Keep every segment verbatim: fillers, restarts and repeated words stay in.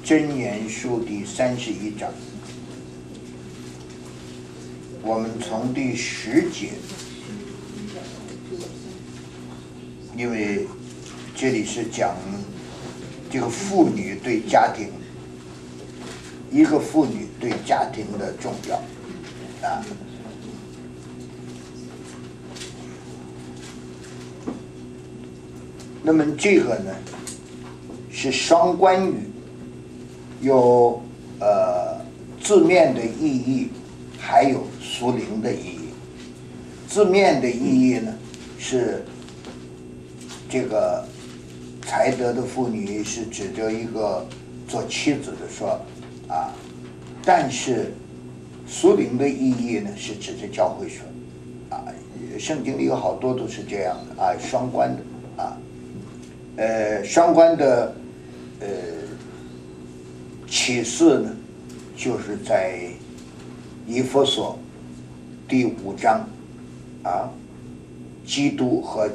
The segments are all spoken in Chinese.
箴言书第三十一章，我们从第十节，因为这里是讲这个妇女对家庭，一个妇女对家庭的重要啊。那么这个呢是双关语，有呃字面的意义，还有属灵的意义。字面的意义呢是这个才德的妇女是指着一个做妻子的说啊，但是属灵的意义呢是指着教会说啊，圣经里有好多都是这样的啊，双关的啊。呃，相关的呃启示呢，就是在以弗所第五章啊，基督和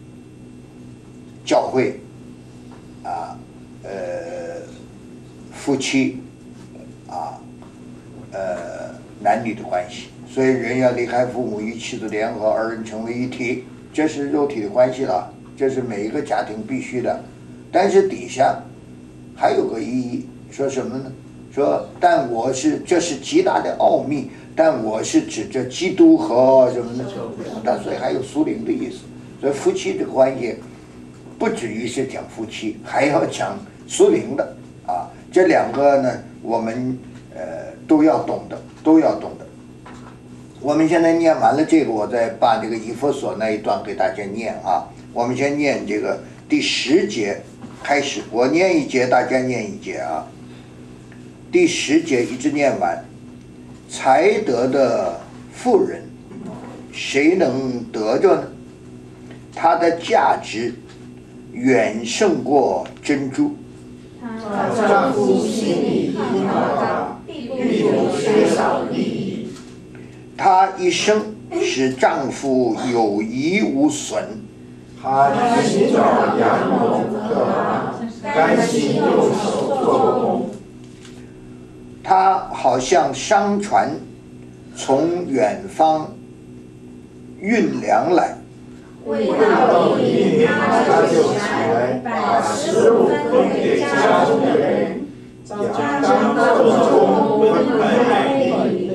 教会啊，呃，夫妻啊，呃，男女的关系，所以人要离开父母与妻子联合，二人成为一体，这是肉体的关系了。这是每一个家庭必须的，但是底下还有个意义，说什么呢？说但我是这是极大的奥秘，但我是指着基督和什么呢？但所以还有属灵的意思。所以夫妻的关系不止于是讲夫妻，还要讲属灵的啊。这两个呢，我们呃都要懂的，都要懂的。我们现在念完了这个，我再把这个以弗所那一段给大家念啊。我们先念这个第十节开始，我念一节，大家念一节啊。第十节一直念完。才德的妇人，谁能得着呢？她的价值远胜过珍珠。 她丈夫心里依靠她，必不缺少利益。 她一生使丈夫有益无损。 她寻找羊绒和麻，甘心用手做工。 她好像商船从远方运粮来， 未到一年，她就起来，把食物分给家中的人，家中中分配给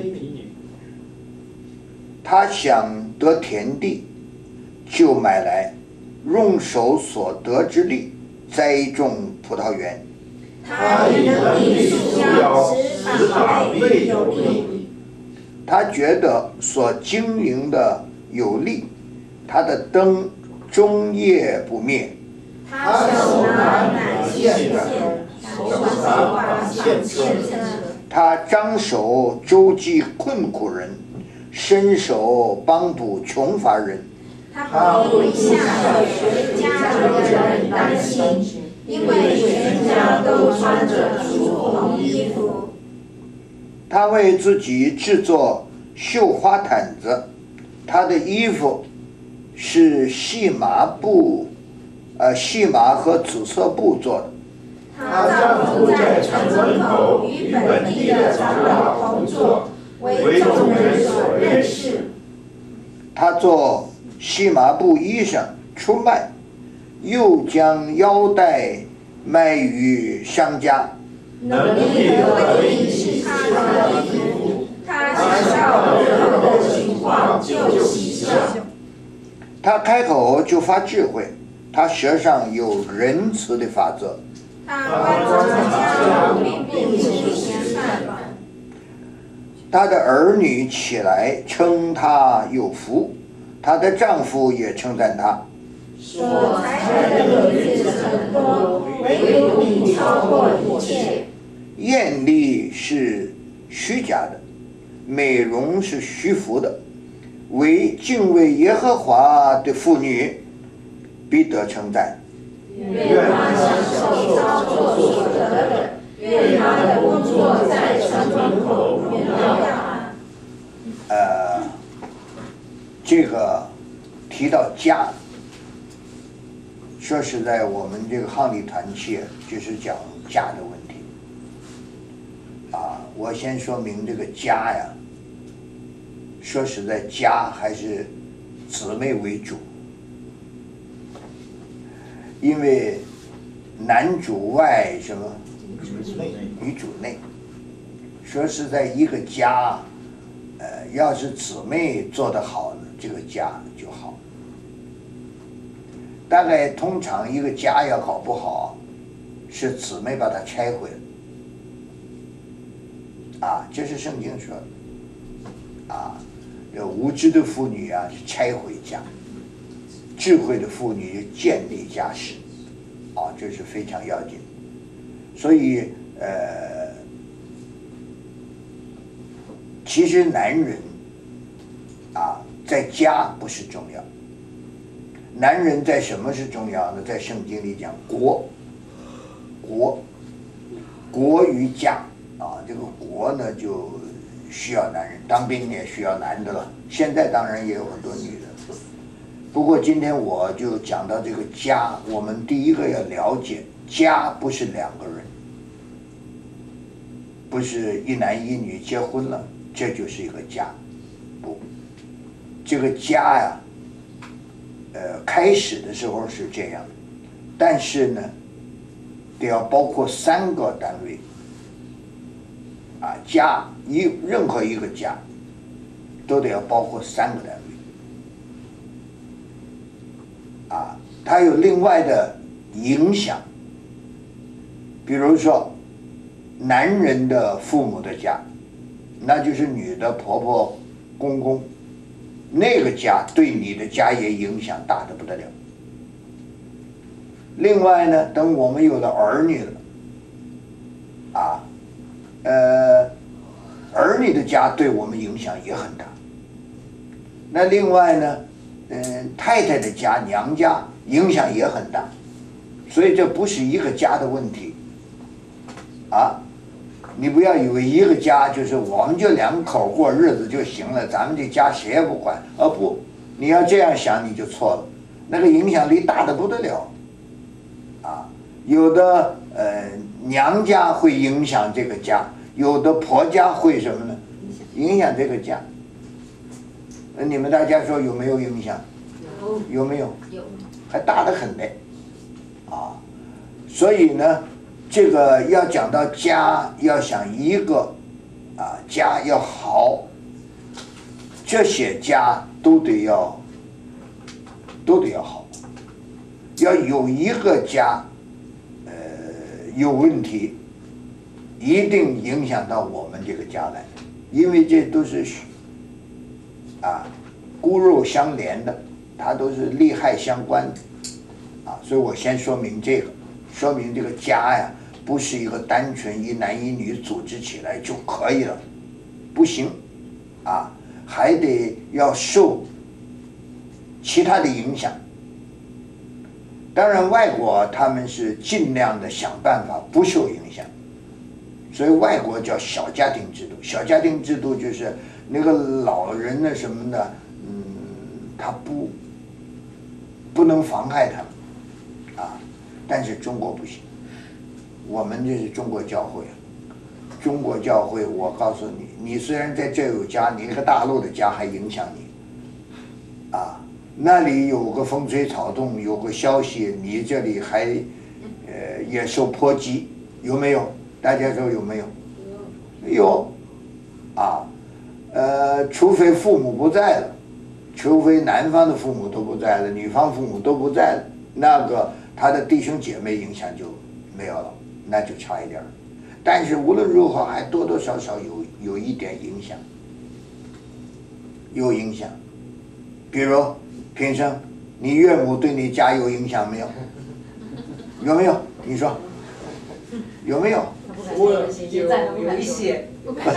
她想得田地，就买来，用手所得之力栽种葡萄园。 他以能力束腰，使马背有力。 他觉得所经营的有力，他的灯终夜不灭。 他手拿乃线的，手拿把线线的。 他张手周济困苦人，伸手帮补穷乏人。 他不以下的随家中的人担心，因为全家都穿着朱红衣服。 他为自己制作绣花毯子，他的衣服是细麻布，呃，细麻和紫色布做的。 她丈夫在城门口与本地的长老同坐，为众人所认识。 他做细麻布衣裳出卖，又将腰带卖于商家。 能力的力是他的衣服，他知道任何情况就喜笑。 他开口就发智慧，他舌上有仁慈的法则。 他关照家务，并知行善。 她的儿女起来称她有福，她的丈夫也称赞她。 说才的日子很多，唯独你超过一切。 艳丽是虚假的，美容是虚浮的，唯敬畏耶和华的妇女必得称赞。 愿他享受操作所得的，愿他的工作在城门口荣耀他。 呃，这个提到家，说实在，我们这个汉礼团契就是讲家的问题我先说明这个家呀，说实在，家还是姊妹为主，因为男主外什么？女主内。说实在，一个家，呃，要是姊妹做得好呢，这个家就好。大概通常一个家要搞不好，是姊妹把它拆毁了。啊，这是圣经说的。啊，这无知的妇女啊，是拆毁家；智慧的妇女是建立家室。啊，这是非常要紧。所以，呃，其实男人啊，在家不是重要。男人在什么是重要呢？在圣经里讲国，国，国于家啊，这个国呢就需要男人，当兵也需要男的了。现在当然也有很多女的，不过今天我就讲到这个家，我们第一个要了解，家不是两个人，不是一男一女结婚了，这就是一个家，不，这个家呀。呃，开始的时候是这样，但是呢，得要包括三个单位。啊，家一任何一个家，都得要包括三个单位。啊，它有另外的影响，比如说，男人的父母的家，那就是女的婆婆、公公。那个家对你的家也影响大得不得了。另外呢，等我们有了儿女了，啊，呃，儿女的家对我们影响也很大。那另外呢，嗯、呃，太太的家、娘家影响也很大，所以这不是一个家的问题，啊。你不要以为一个家就是我们就两口过日子就行了，咱们这家谁也不管。而不，你要这样想你就错了，那个影响力大得不得了。啊，有的呃娘家会影响这个家，有的婆家会什么呢？影响这个家。那你们大家说有没有影响？有。有没有？有。还大得很嘞。啊，所以呢。这个要讲到家，要想一个啊家要好，这些家都得要都得要好。要有一个家呃有问题，一定影响到我们这个家来，因为这都是啊骨肉相连的，它都是利害相关的啊。所以我先说明这个，说明这个家呀。不是一个单纯一男一女组织起来就可以了，不行，啊，还得要受其他的影响。当然，外国他们是尽量的想办法不受影响，所以外国叫小家庭制度。小家庭制度就是那个老人的什么呢？嗯，他不不能妨害他们，啊，但是中国不行。我们这是中国教会，中国教会，我告诉你，你虽然在这有家，你那个大陆的家还影响你，啊，那里有个风吹草动，有个消息，你这里还，呃，也受波及，有没有？大家说有没有？有，啊，呃，除非父母不在了，除非男方的父母都不在了，女方父母都不在了，那个他的弟兄姐妹影响就没有了。那就差一点儿，但是无论如何还多多少少有有一点影响，有影响。比如平生，你岳母对你家有影响没有？有没有？你说有没有？ 我有有一些，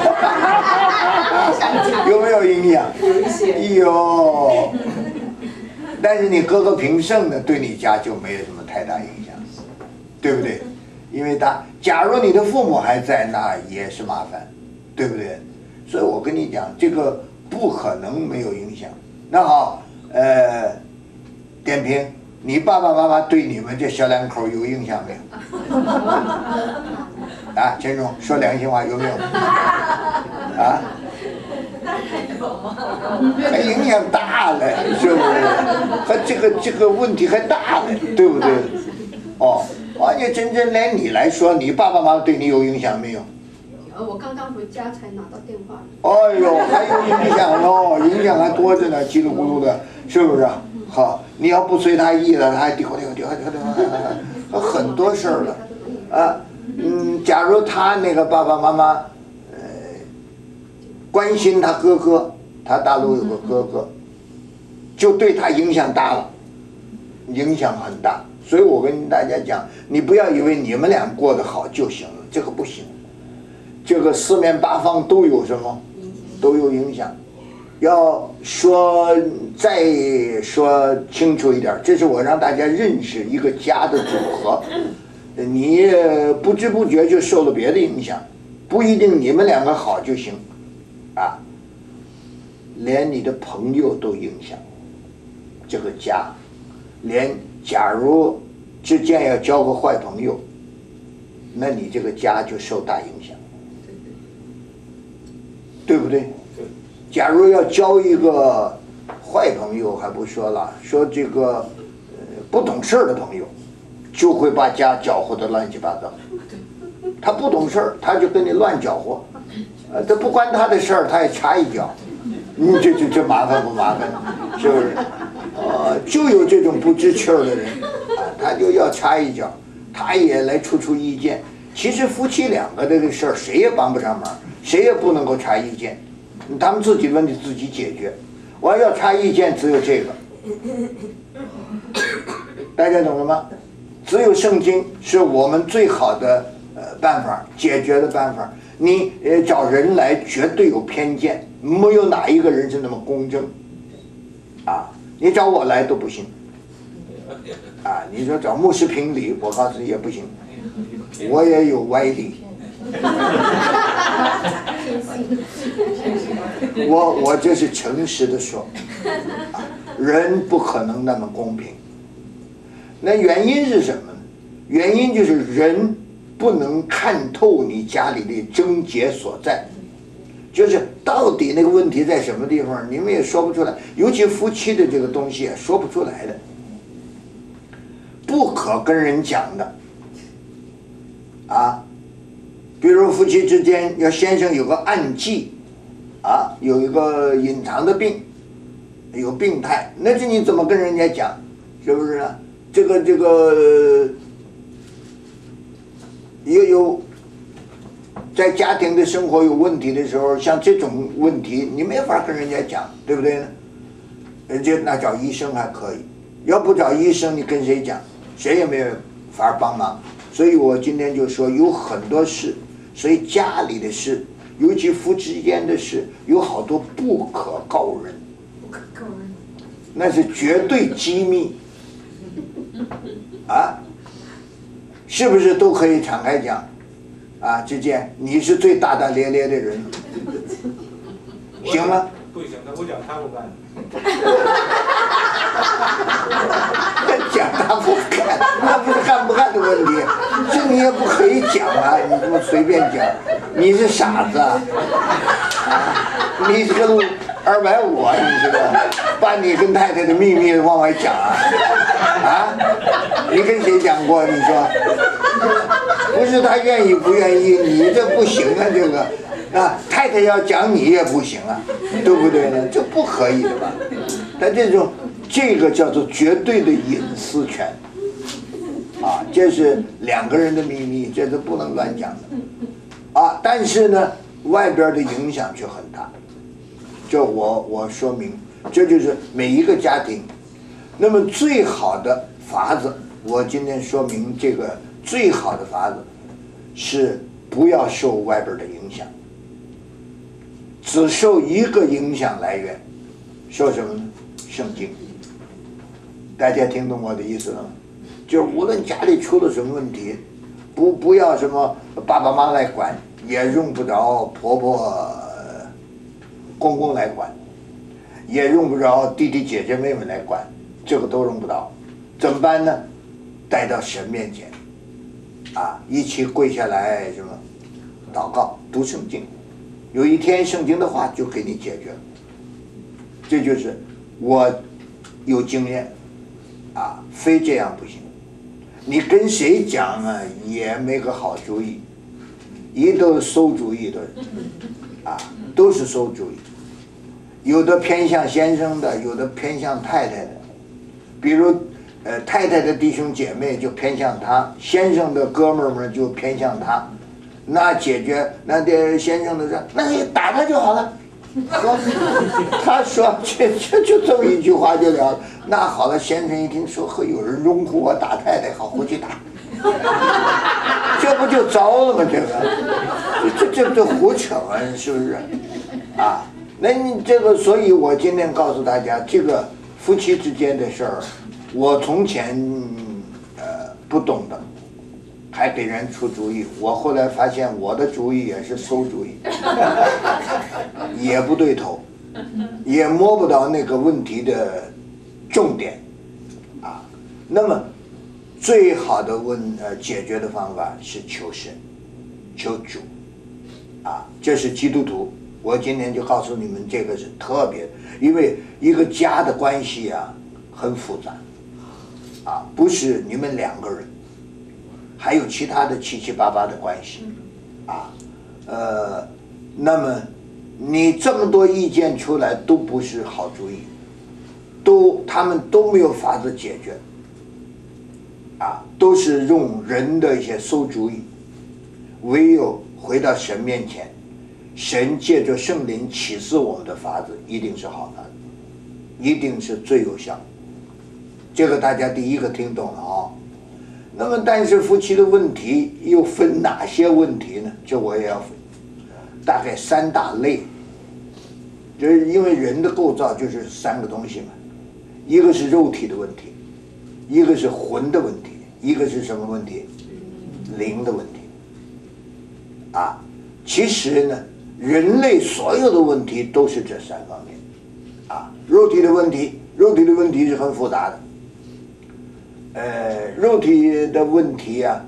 有没有影响？ 有一些。 有。但是你哥哥平生呢，对你家就没有什么太大影响，对不对？因为他，假如你的父母还在，那也是麻烦，对不对？所以我跟你讲，这个不可能没有影响。那好，呃，点评，你爸爸妈妈对你们这小两口有影响没有？ 啊，陈总说良心话有没有？啊？还影响大了，是不是？还这个这个问题还大了，对不对？哦，而且真正连你来说，你爸爸妈妈对你有影响没有？ 有，我刚刚回家才拿到电话。 哎呦，还有影响哦，影响还多着呢，叽里咕噜的，是不是？好，你要不随他意了，他还丢丢丢丢丢，很多事儿了，啊，嗯，假如他那个爸爸妈妈，呃，关心他哥哥，他大陆有个哥哥，就对他影响大了，影响很大。所以我跟大家讲，你不要以为你们俩过得好就行了，这个不行。这个四面八方都有什么，都有影响。要说再说清楚一点，这是我让大家认识一个家的组合，你不知不觉就受了别的影响，不一定你们两个好就行，啊，连你的朋友都影响这个家，连假如之间要交个坏朋友，那你这个家就受大影响，对不对？假如要交一个坏朋友，还不说了，说这个呃不懂事儿的朋友，就会把家搅和得乱七八糟。他不懂事儿，他就跟你乱搅和，呃，这不关他的事儿，他也插一脚，你这这这麻烦不麻烦？是不是？呃，就有这种不知趣儿的人，啊，他就要插一脚，他也来出出意见。其实夫妻两个这个事儿，谁也帮不上忙，谁也不能够插意见。他们自己问题自己解决，我要插意见只有这个，大家懂了吗？只有圣经是我们最好的呃办法，解决的办法。你呃找人来绝对有偏见，没有哪一个人是那么公正，啊，你找我来都不行，啊，你说找牧师评理，我告诉你也不行，我也有歪理。我我这是诚实的说，啊，人不可能那么公平。那原因是什么呢？原因就是人不能看透你家里的症结所在，就是到底那个问题在什么地方，你们也说不出来。尤其夫妻的这个东西也说不出来的，不可跟人讲的，啊。比如夫妻之间，要先生有个暗疾，啊，有一个隐藏的病，有病态，那是你怎么跟人家讲，是不是呢？这个这个，有有，在家庭的生活有问题的时候，像这种问题，你没法跟人家讲，对不对呢？人家那找医生还可以，要不找医生，你跟谁讲？谁也没有法帮忙。所以我今天就说，有很多事。所以家里的事，尤其夫妻之间的事，有好多不可告人， 不可告人， 那是绝对机密，啊，是不是都可以敞开讲？啊，志坚，你是最大大咧咧的人，行吗？ 不行，那我讲他不干。 讲他不干，那不是干不干的问题，这你也不可以讲啊！你这么随便讲，你是傻子啊！啊，你是个二百五啊！你这个把你跟太太的秘密往外讲啊！啊，你跟谁讲过？你说，不是他愿意不愿意，你这不行啊！这个啊，太太要讲你也不行啊，对不对呢？这不可以的吧？但这种。这个叫做绝对的隐私权，啊，这是两个人的秘密，这是不能乱讲的，啊，但是呢，外边的影响却很大，这我我说明，这就是每一个家庭，那么最好的法子，我今天说明这个最好的法子是不要受外边的影响，只受一个影响来源，受什么呢？圣经。大家听懂我的意思了吗？就是无论家里出了什么问题，不不要什么爸爸妈妈来管，也用不着婆婆公公来管，也用不着弟弟姐姐妹妹来管，这个都用不着。怎么办呢？带到神面前，啊，一起跪下来什么祷告、读圣经，有一天圣经的话就给你解决了。这就是我有经验啊，非这样不行。你跟谁讲啊，也没个好主意，一都是馊主意的人啊，都是馊主意。有的偏向先生的，有的偏向太太的。比如，呃，太太的弟兄姐妹就偏向他，先生的哥们儿们就偏向他。那解决，那这先生的说，那你打他就好了。说，他说这这就这么一句话就了。那好了，先生一听说会有人拥护我打太太，好，回去打。这不就糟了吗？这个，这这这胡扯啊，是不是？啊，那你这个，所以我今天告诉大家，这个夫妻之间的事儿，我从前呃不懂的。还给人出主意，我后来发现我的主意也是馊主意，也不对头，也摸不到那个问题的重点，啊，那么最好的问呃解决的方法是求神，求主，啊，这是基督徒。我今天就告诉你们，这个是特别，因为一个家的关系啊很复杂，啊，不是你们两个人。还有其他的七七八八的关系，啊，呃，那么你这么多意见出来都不是好主意，都他们都没有法子解决，啊，都是用人的一些馊主意，唯有回到神面前，神借着圣灵启示我们的法子，一定是好法子，一定是最有效。这个大家第一个听懂了啊。那么，但是夫妻的问题又分哪些问题呢？这我也要分，大概三大类。就是因为人的构造就是三个东西嘛，一个是肉体的问题，一个是魂的问题，一个是什么问题？灵的问题。啊，其实呢，人类所有的问题都是这三方面。啊，肉体的问题，肉体的问题是很复杂的。呃，肉体的问题啊，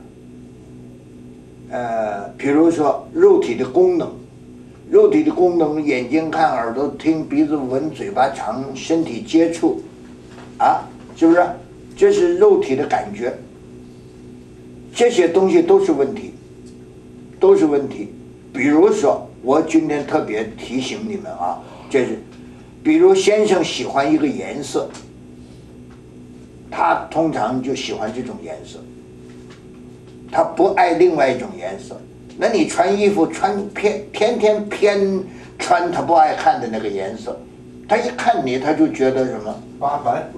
呃，比如说肉体的功能，肉体的功能，眼睛看，耳朵听，鼻子闻，嘴巴尝，身体接触，啊，是不是？这是肉体的感觉，这些东西都是问题，都是问题。比如说，我今天特别提醒你们啊，这是，比如先生喜欢一个颜色。他通常就喜欢这种颜色，他不爱另外一种颜色。那你穿衣服穿偏天天偏穿他不爱看的那个颜色，他一看你他就觉得什么麻烦，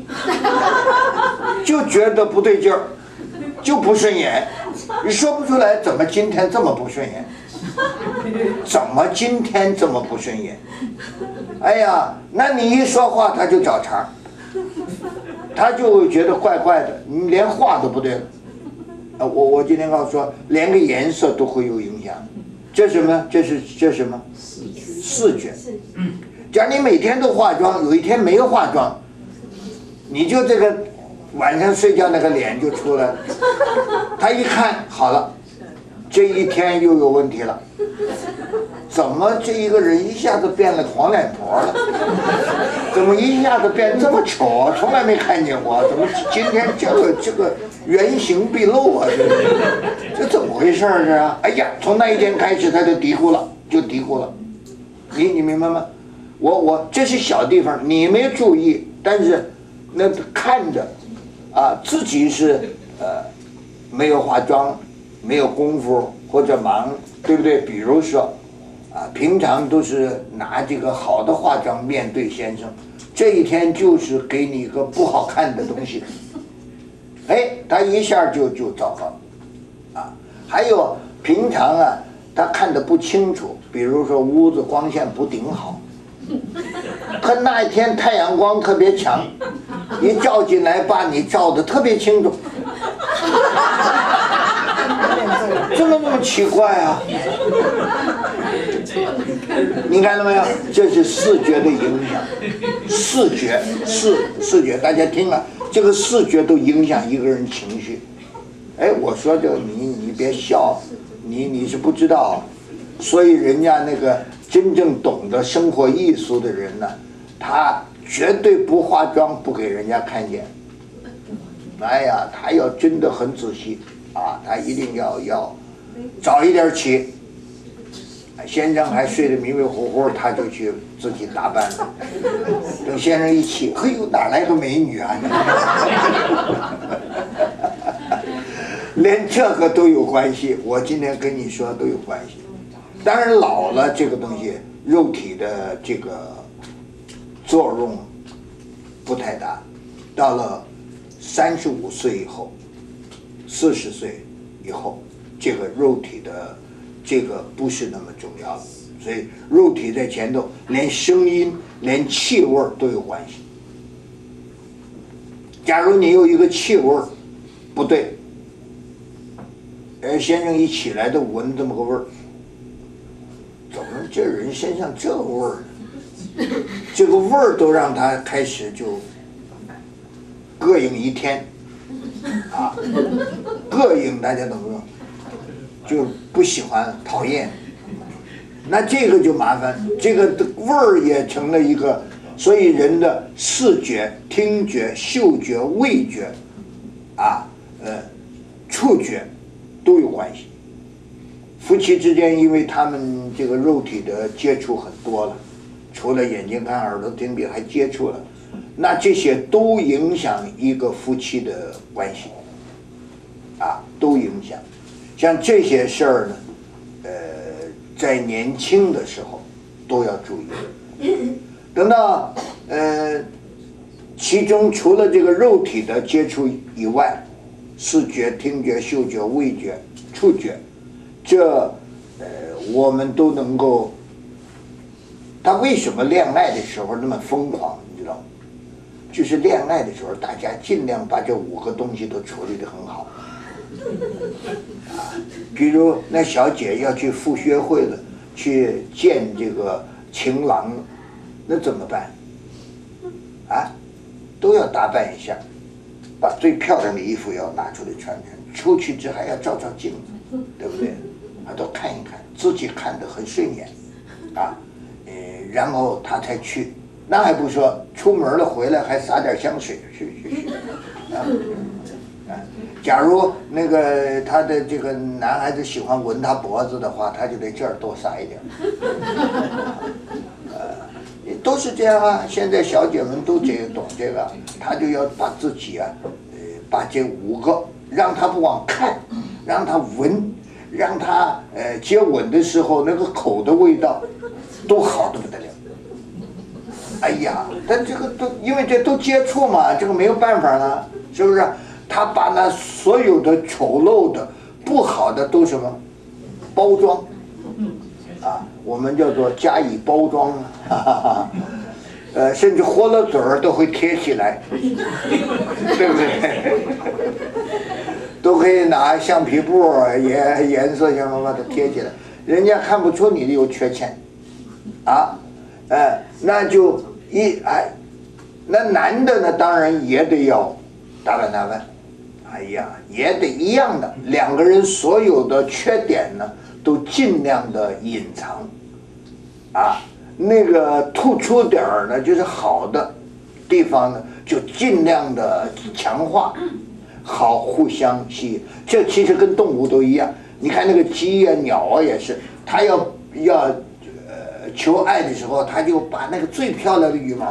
就觉得不对劲儿，就不顺眼。你说不出来怎么今天这么不顺眼，怎么今天这么不顺眼？哎呀，那你一说话他就找茬。他就会觉得怪怪的，你连话都不对了。啊，我我今天告诉说，连个颜色都会有影响。这什么？这是这什么？视觉。假如你每天都化妆，有一天没有化妆，你就这个晚上睡觉那个脸就出来了。他一看，好了，这一天又有问题了。怎么这一个人一下子变了黄脸婆了？怎么一下子变这么丑？从来没看见过，怎么今天这个这个原形毕露啊？这这怎么回事儿这啊？哎呀，从那一天开始他就嘀咕了，就嘀咕了。你你明白吗？我我这是小地方，你没注意，但是那看着啊，自己是呃没有化妆，没有功夫或者忙，对不对？比如说。啊，平常都是拿这个好的化妆面对先生，这一天就是给你一个不好看的东西，哎，他一下就就糟糕，啊，还有平常啊，他看得不清楚，比如说屋子光线不顶好，可那一天太阳光特别强，一照进来把你照得特别清楚，怎么那么奇怪啊？你看到没有？这是视觉的影响，视觉视视觉，大家听了，这个视觉都影响一个人情绪。哎，我说这个你你别笑， 你你是不知道，所以人家那个真正懂得生活艺术的人呢，他绝对不化妆，不给人家看见。哎呀，他要真的很仔细啊，他一定要要早一点起。先生还睡得迷迷糊糊，他就去自己打扮了。等先生一起，嘿呦，哪来个美女啊？连这个都有关系，我今天跟你说都有关系。当然老了这个东西，肉体的这个作用不太大。到了三十五岁以后，四十岁以后，这个肉体的这个不是那么重要了。所以肉体在前头，连声音、连气味都有关系。假如你有一个气味不对，呃，先生一起来都闻这么个味儿，怎么这人身上这味儿呢？这个味儿都让他开始就膈应一天，啊，膈应大家懂不懂？就不喜欢、讨厌，那这个就麻烦，这个味儿也成了一个，所以人的视觉、听觉、嗅觉、味觉，啊，呃，触觉都有关系。夫妻之间，因为他们这个肉体的接触很多了，除了眼睛看、耳朵听鼻，还接触了，那这些都影响一个夫妻的关系，啊，都影响。像这些事儿呢，呃，在年轻的时候都要注意。等到呃，其中除了这个肉体的接触以外，视觉、听觉、嗅觉、味觉、触觉，这呃我们都能够。他为什么恋爱的时候那么疯狂？你知道吗？就是恋爱的时候，大家尽量把这五个东西都处理得很好。啊，比如那小姐要去赴约会了，去见这个情郎，那怎么办？啊，都要打扮一下，把最漂亮的衣服要拿出来穿穿，出去之后还要照照镜子，对不对？啊，都看一看，自己看得很顺眼，啊，呃，然后他才去。那还不说，出门了回来还撒点香水，去去去，啊。啊，假如那个他的这个男孩子喜欢闻他脖子的话，他就得这儿多撒一点。呃，都是这样啊。现在小姐们都这个懂这个，他就要把自己啊，呃，把这五个让他不光看，让他闻，让他呃接吻的时候那个口的味道都好的不得了。哎呀，但这个都因为这都接触嘛，这个没有办法了，是不是？他把那所有的丑陋的、不好的都什么包装，啊，我们叫做加以包装，哈哈哈，呃，甚至活了嘴儿都会贴起来，对不对？都可以拿橡皮布颜颜色什么把它贴起来，人家看不出你有缺陷，啊，哎，那就一哎，那男的呢，当然也得要打扮打扮。哎呀，也得一样的，两个人所有的缺点呢，都尽量的隐藏，啊，那个突出点儿呢，就是好的地方呢，就尽量的强化，好互相吸引。这其实跟动物都一样，你看那个鸡呀、鸟啊也是，它要要。求爱的时候，他就把那个最漂亮的羽毛，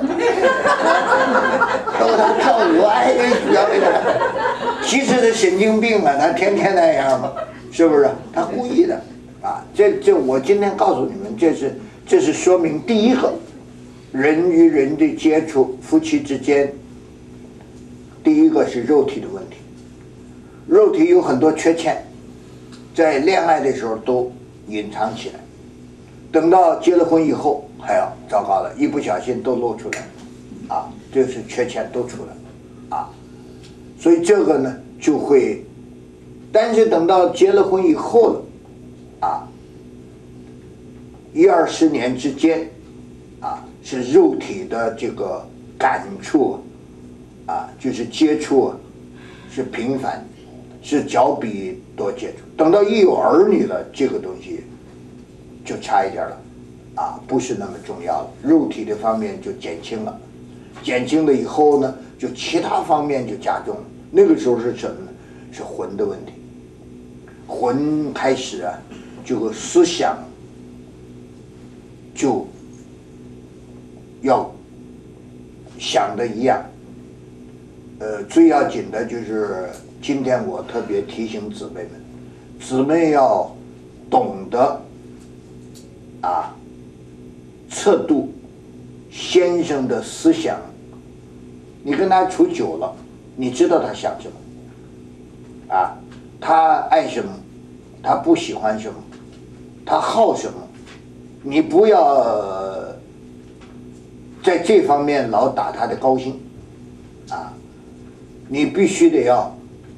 逗他们跳舞，哎，主要那个，其实是神经病啊，他天天那样嘛，是不是？他故意的，啊，这这我今天告诉你们，这是这是说明第一个，人与人的接触，夫妻之间，第一个是肉体的问题，肉体有很多缺陷，在恋爱的时候都隐藏起来。等到结了婚以后，还要糟糕了，一不小心都露出来，啊，这是缺陷都出来，啊，所以这个呢就会，但是等到结了婚以后了，啊，一二十年之间，啊，是肉体的这个感触，啊，就是接触，是频繁，是脚比多接触。等到一有儿女了，这个东西就差一点了，啊，不是那么重要了，肉体的方面就减轻了，减轻了以后呢，就其他方面就加重了。那个时候是什么呢？是魂的问题，魂开始啊，这个思想就要想的一样。呃，最要紧的就是今天我特别提醒姊妹们，姊妹要懂得啊，测度先生的思想。你跟他处久了，你知道他想什么，啊，他爱什么，他不喜欢什么，他好什么，你不要在这方面老打他的高兴，啊，你必须得要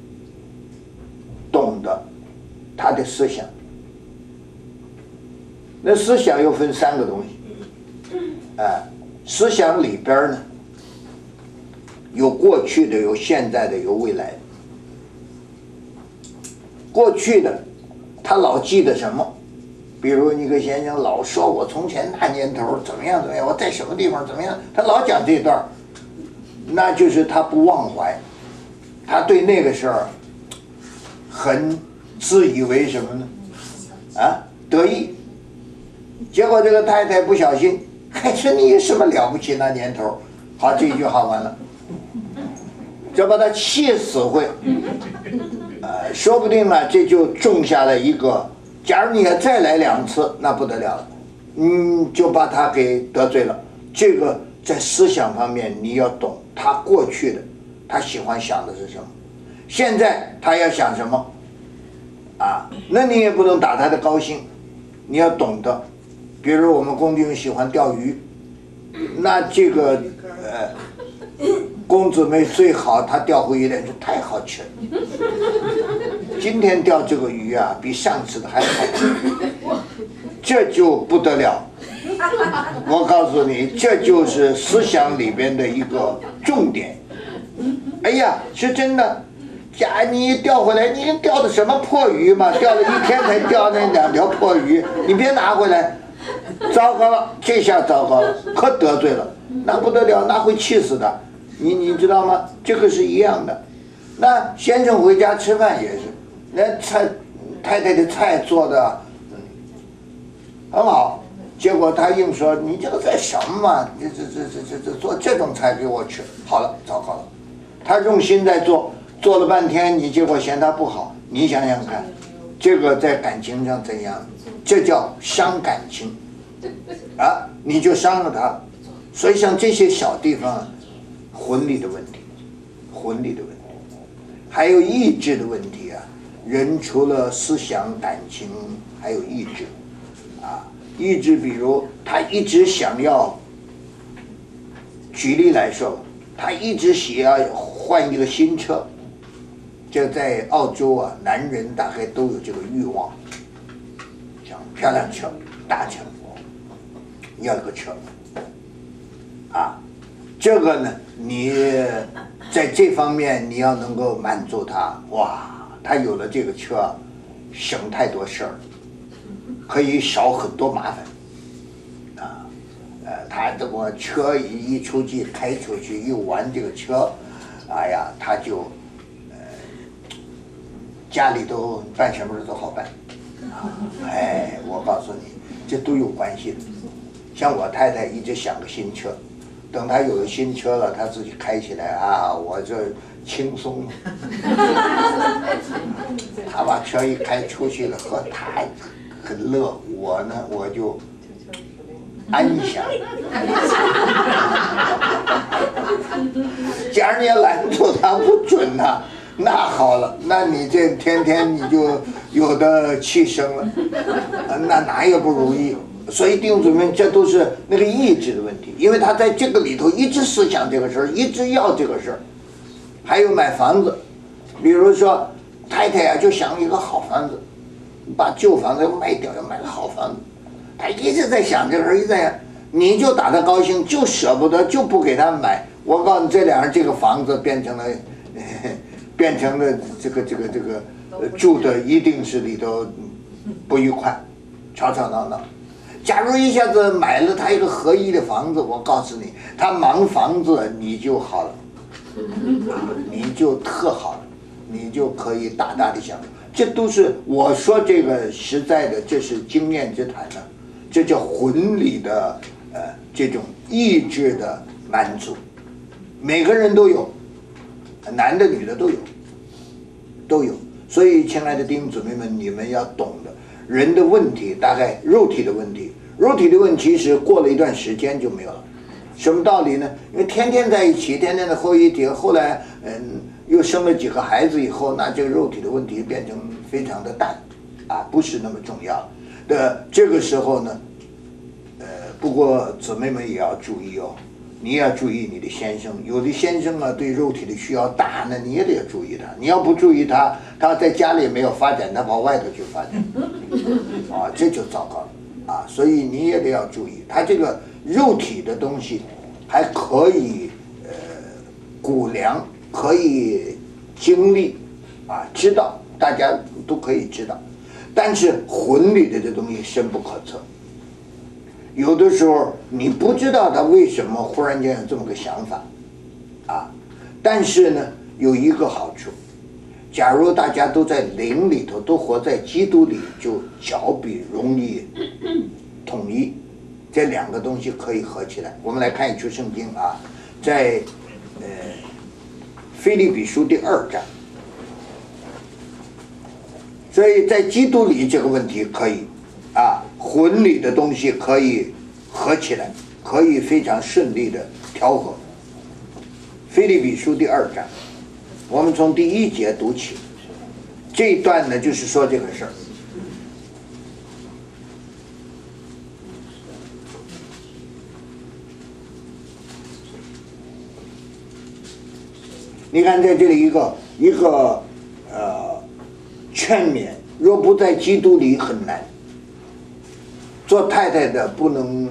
懂得他的思想。那思想又分三个东西，啊，思想里边呢，有过去的，有现在的，有未来的。过去的，他老记得什么？比如尼克先生老说我从前那年头怎么样怎么样，我在什么地方怎么样，他老讲这段，那就是他不忘怀，他对那个事儿很自以为什么呢？啊，得意。结果这个太太不小心，还说你有什么了不起那年头？好，这一句话完了，这把他气死会。呃，说不定呢，这就种下了一个。假如你要再来两次，那不得了了，嗯，就把他给得罪了。这个在思想方面你要懂，他过去的，他喜欢想的是什么，现在他要想什么，啊，那你也不能打他的高兴，你要懂得。比如我们公弟兄喜欢钓鱼，那这个呃，公姊妹最好他钓回一点就太好吃了。今天钓这个鱼啊，比上次的还好吃，这就不得了。我告诉你，这就是思想里边的一个重点。哎呀，是真的。假你钓回来，你钓的什么破鱼嘛？钓了一天才钓那两条破鱼，你别拿回来。糟糕了，这下糟糕了，可得罪了，那不得了，那会气死的。你你知道吗？这个是一样的。那先生回家吃饭也是，那菜太太的菜做的嗯很好，结果他硬说你这个在什么嘛？这这这这这这做这种菜给我吃，好了，糟糕了。他用心在做，做了半天，你结果嫌他不好，你想想看，这个在感情上怎样？这叫伤感情啊，你就伤了他。所以像这些小地方，魂力的问题，魂力的问题，还有意志的问题啊。人除了思想、感情，还有意志啊。意志，比如他一直想要，举例来说，他一直想要换一个新车。这在澳洲啊，男人大概都有这个欲望，像漂亮车、大车，要一个车啊。这个呢，你在这方面你要能够满足他，哇，他有了这个车，省太多事儿，可以少很多麻烦啊。呃，他这个车一一出去开出去一玩这个车，哎呀，他就呃家里头办什么事都好办啊。哎，我告诉你，这都有关系的。像我太太一直想个新车。等他有了新车了，他自己开起来啊，我这轻松。他把车一开出去了，和他很乐，我呢我就安详。假如你要拦住他不准他，那好了，那你这天天你就有的气生了，那哪也不如意。所以弟兄姊妹，这都是那个意志的问题，因为他在这个里头一直思想这个事儿，一直要这个事儿。还有买房子，比如说太太呀、啊，就想一个好房子，把旧房子卖掉，要买个好房子。他一直在想这个事儿，一直在想，你就打他高兴，就舍不得，就不给他买。我告诉你，这两人这个房子变成了，呵呵变成了这个这个这个住的一定是里头不愉快，吵吵闹闹。假如一下子买了他一个合一的房子，我告诉你，他忙房子你就好了，你就特好了，你就可以大大的享受。这都是我说这个实在的，这是经验之谈呢、啊，这叫魂里的呃这种意志的满足，每个人都有，男的女的都有，都有。所以，亲爱的弟兄姊妹们，你们要懂得人的问题，大概肉体的问题，肉体的问题是过了一段时间就没有了。什么道理呢？因为天天在一起，天天的合一体，后来嗯又生了几个孩子以后，那这个肉体的问题变成非常的淡，啊，不是那么重要的。这个时候呢，呃，不过姊妹们也要注意哦。你也要注意你的先生，有的先生啊对肉体的需要大，那你也得注意他。你要不注意他，他在家里没有发展，他跑外头去发展，啊，这就糟糕了啊！所以你也得要注意，他这个肉体的东西还可以呃估量，可以经历啊，知道，大家都可以知道，但是魂里的这东西深不可测。有的时候你不知道他为什么忽然间有这么个想法，啊，但是呢，有一个好处，假如大家都在灵里头，都活在基督里，就较比容易统一，这两个东西可以合起来。我们来看一处圣经啊，在呃腓立比书第二章，所以在基督里这个问题可以。啊，魂里的东西可以合起来，可以非常顺利的调和。腓立比书第二章，我们从第一节读起。这一段呢，就是说这个事儿。你看，在这里一个一个呃劝勉，若不在基督里很难。做太太的不能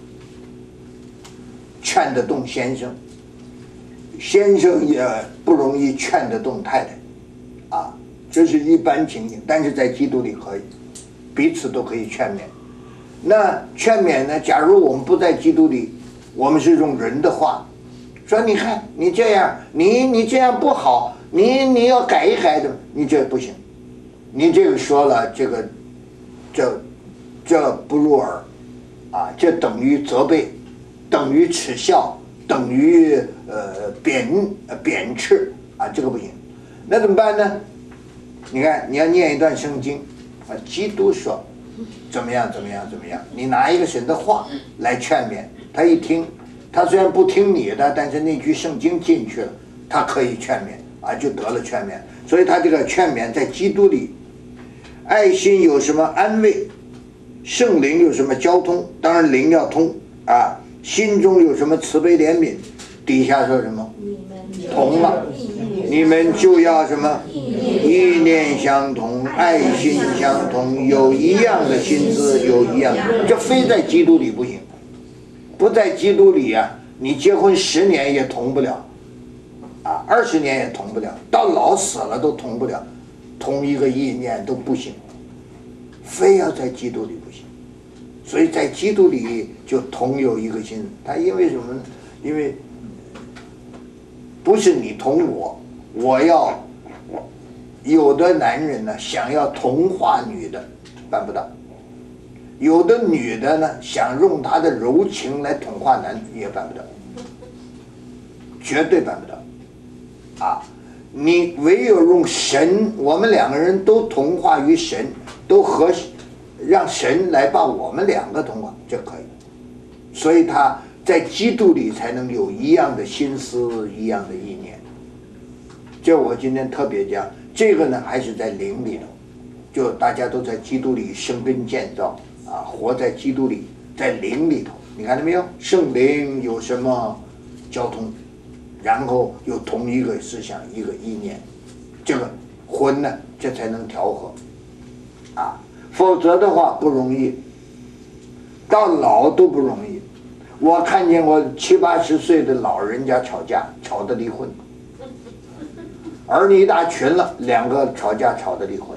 劝得动先生，先生也不容易劝得动太太，啊，这是一般情形。但是在基督里可以，彼此都可以劝勉。那劝勉呢？假如我们不在基督里，我们是用人的话说：“你看你这样，你你这样不好，你你要改一改的，你这不行，你这个说了，这个这。”这不入耳，啊，这等于责备，等于耻笑，等于呃贬呃贬斥啊，这个不行。那怎么办呢？你看，你要念一段圣经啊，基督说怎么样怎么样怎么样，你拿一个神的话来劝勉他，一听，他虽然不听你的，但是那句圣经进去了，他可以劝勉啊，就得了劝勉。所以他这个劝勉在基督里，爱心有什么安慰？圣灵有什么交通？当然灵要通啊。心中有什么慈悲怜悯？底下说什么？同嘛，你们就要什么？意念相同，爱心相同，有一样的心思，有一样的。这非在基督里不行，不在基督里啊，你结婚十年也同不了，啊，二十年也同不了，到老死了都同不了，同一个意念都不行。非要在基督里不行，所以在基督里就同有一个心。他因为什么呢？因为不是你同我，我要有的男人呢想要同化女的，办不到；有的女的呢想用她的柔情来同化男，也办不到，绝对办不到。啊，你唯有用神，我们两个人都同化于神。都和让神来把我们两个同化，这可以。所以他在基督里才能有一样的心思，一样的意念。这我今天特别讲，这个呢还是在灵里头，就大家都在基督里生根建造啊，活在基督里，在灵里头。你看到没有？圣灵有什么交通，然后有同一个思想，一个意念，这个魂呢，这才能调和。啊，否则的话不容易，到老都不容易。我看见过七八十岁的老人家吵架，吵得离婚，儿女一大群了，两个吵架吵得离婚。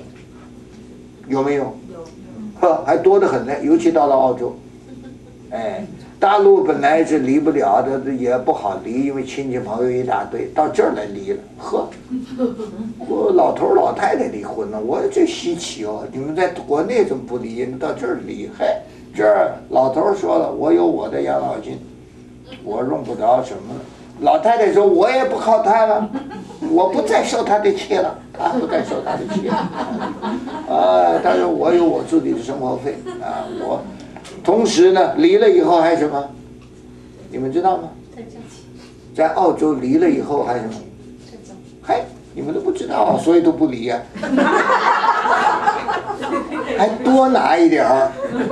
有没有？有，呵，还多得很呢，尤其到了澳洲，哎，大陆本来是离不了的，也不好离，因为亲戚朋友一大堆，到这儿来离了，呵，我老头老太太离婚了，我这稀奇哦，你们在国内怎么不离？到这儿离，嗨，这儿老头说了，我有我的养老金，我用不着什么了。老太太说：“我也不靠他了，我不再受他的气了，他不再受他的气了。啊，他说我有我自己的生活费啊，我同时呢，离了以后还什么？你们知道吗？在澳洲离了以后还什么？嗨，你们都不知道，所以都不离呀、啊，还多拿一点儿。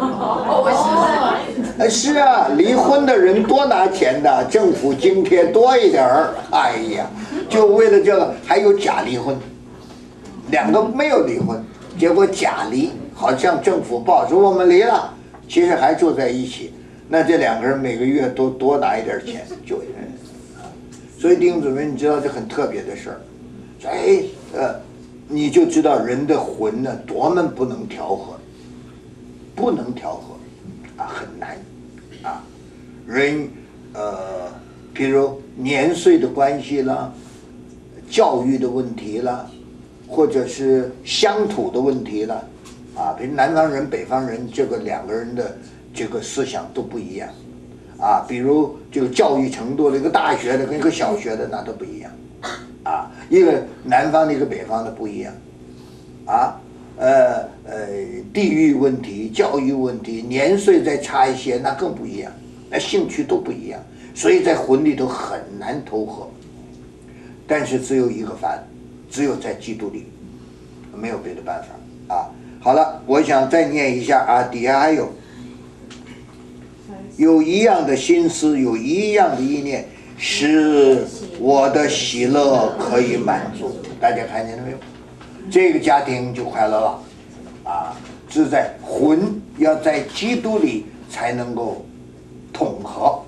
哎，是啊，离婚的人多拿钱的，政府津贴多一点儿。哎呀，就为了这个，还有假离婚，两个没有离婚，结果假离，好像政府报说我们离了，其实还住在一起。那这两个人每个月都多拿一点钱，就所以弟兄姊妹，你知道这很特别的事儿。哎，呃，你就知道人的魂呢多么不能调和，不能调和。啊，很难，啊，人，呃，比如年岁的关系啦，教育的问题啦，或者是乡土的问题啦，啊，比如南方人、北方人，这个两个人的这个思想都不一样，啊，比如这个教育程度的，一个大学的跟一个小学的那都不一样，啊，一个南方的一个北方的不一样，啊。呃呃，地域问题、教育问题、年岁再差一些，那更不一样，那兴趣都不一样，所以在魂里头很难投合。但是只有一个法，只有在基督里，没有别的办法啊。好了，我想再念一下啊，底下还有，有一样的心思，有一样的意念，使我的喜乐可以满足。大家看见了没有？这个家庭就快乐了，啊，是在魂要在基督里才能够统合，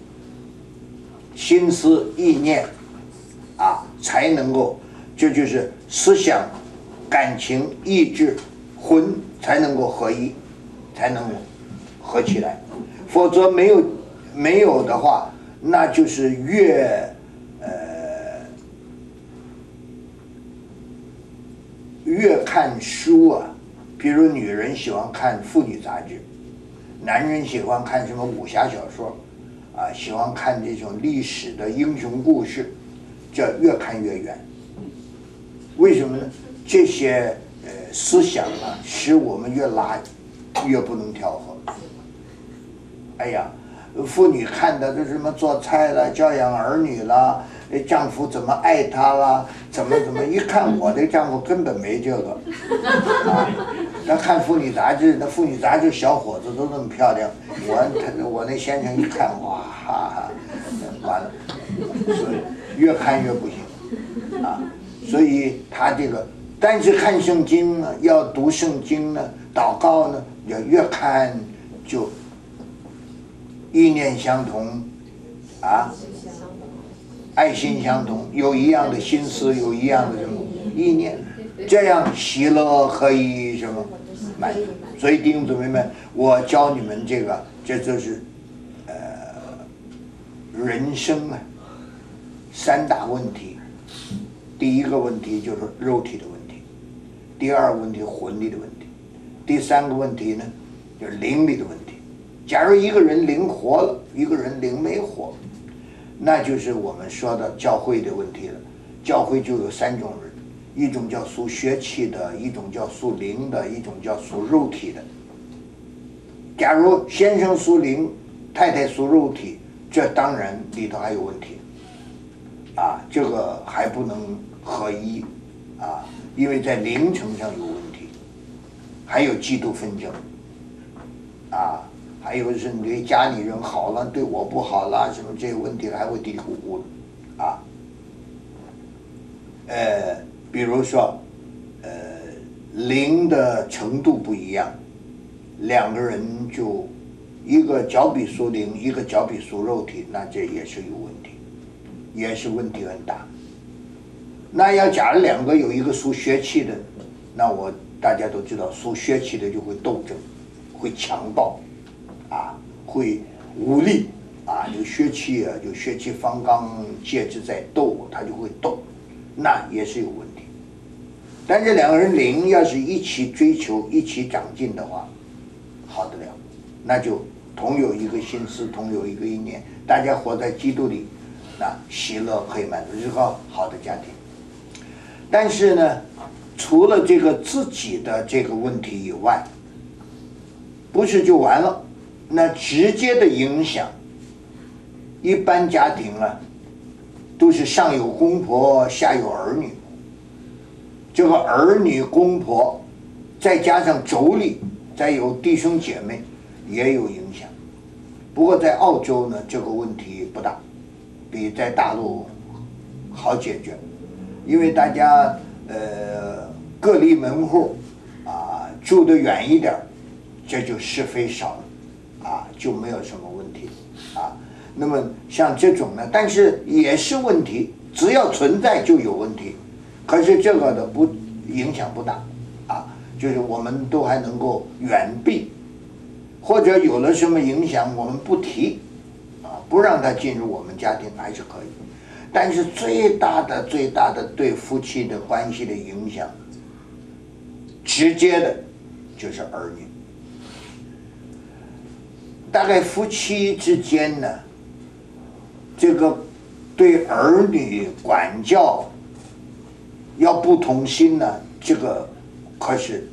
心思意念，啊，才能够，这就是思想、感情、意志、魂才能够合一，才能合起来，否则没有没有的话，那就是越呃。越看书啊，比如女人喜欢看妇女杂志，男人喜欢看什么武侠小说，啊，喜欢看这种历史的英雄故事，这越看越远。为什么呢？这些呃思想啊，使我们越拉越不能调和。哎呀，妇女看的都什么做菜啦、教养儿女啦。丈夫怎么爱她啦？怎么怎么？一看我的丈夫根本没这个，啊！那看妇女杂志，那妇女杂志小伙子都那么漂亮，我他我那先生一看，哇哈哈，完了，所以越看越不行，啊！所以他这个，但是看圣经呢，要读圣经呢，祷告呢，要越看就意念相同，啊。爱心相同，有一样的心思，有一样的什么意念，这样喜乐可以什么满足。所以弟兄姊妹们，我教你们这个，这就是呃人生啊三大问题。第一个问题就是肉体的问题，第二个问题魂力的问题，第三个问题呢就是灵力的问题。假如一个人灵活了，一个人灵没活，那就是我们说的教会的问题了。教会就有三种人，一种叫属血气的，一种叫属灵的，一种叫属肉体的。假如先生属灵，太太属肉体，这当然里头还有问题啊，这个还不能合一啊，因为在灵程上有问题，还有嫉妒纷争啊。还有是你对家里人好了，对我不好了，什么这些问题还会嘀嘀咕咕的啊。呃，比如说，呃，灵的程度不一样，两个人就一个脚比属灵，一个脚比属肉体，那这也是有问题，也是问题很大。那要假如两个有一个属血气的，那我大家都知道，属血气的就会斗争，会强暴，啊，会无力，啊，这个血气啊，就血气方刚，介之在斗，他就会斗，那也是有问题。但这两个人灵要是一起追求、一起长进的话，好得了，那就同有一个心思，同有一个意念，大家活在基督里，那喜乐可以满足，是个好的家庭。但是呢，除了这个自己的这个问题以外，不是就完了，那直接的影响，一般家庭啊，都是上有公婆，下有儿女。这个儿女、公婆，再加上妯娌，再有弟兄姐妹，也有影响。不过在澳洲呢，这个问题不大，比在大陆好解决，因为大家呃各立门户，啊，住得远一点，这就是非少了，啊，就没有什么问题，啊。那么像这种呢，但是也是问题，只要存在就有问题。可是这个的不影响不大，啊，就是我们都还能够远避，或者有了什么影响我们不提，啊，不让它进入我们家庭还是可以。但是最大的最大的对夫妻的关系的影响，直接的就是儿女。大概夫妻之间呢，这个对儿女管教要不同心呢，这个可是